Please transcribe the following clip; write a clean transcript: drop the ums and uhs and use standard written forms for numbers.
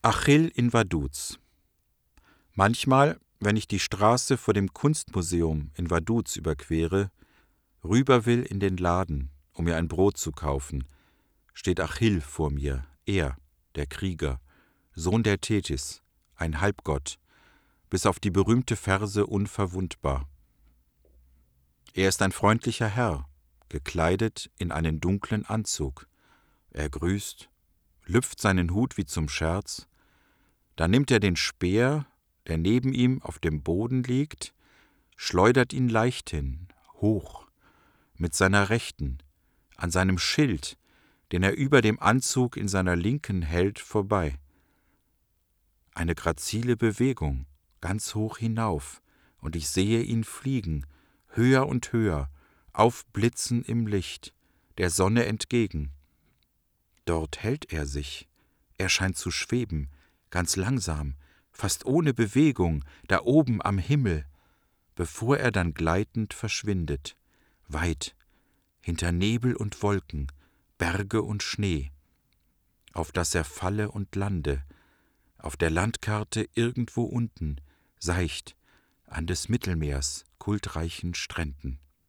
Achill in Vaduz. Manchmal, wenn ich die Straße vor dem Kunstmuseum in Vaduz überquere, rüber will in den Laden, um mir ein Brot zu kaufen, steht Achill vor mir, er, der Krieger, Sohn der Tethys, ein Halbgott, bis auf die berühmte Verse unverwundbar. Er ist ein freundlicher Herr, gekleidet in einen dunklen Anzug. Er grüßt, lüpft seinen Hut wie zum Scherz, dann nimmt er den Speer, der neben ihm auf dem Boden liegt, schleudert ihn leichthin, hoch, mit seiner Rechten, an seinem Schild, den er über dem Anzug in seiner Linken hält, vorbei. Eine grazile Bewegung, ganz hoch hinauf, und ich sehe ihn fliegen, höher und höher, aufblitzen im Licht, der Sonne entgegen. Dort hält er sich, er scheint zu schweben, ganz langsam, fast ohne Bewegung, da oben am Himmel, bevor er dann gleitend verschwindet, weit, hinter Nebel und Wolken, Berge und Schnee, auf dass er falle und lande, auf der Landkarte irgendwo unten, seicht, an des Mittelmeers kultreichen Stränden.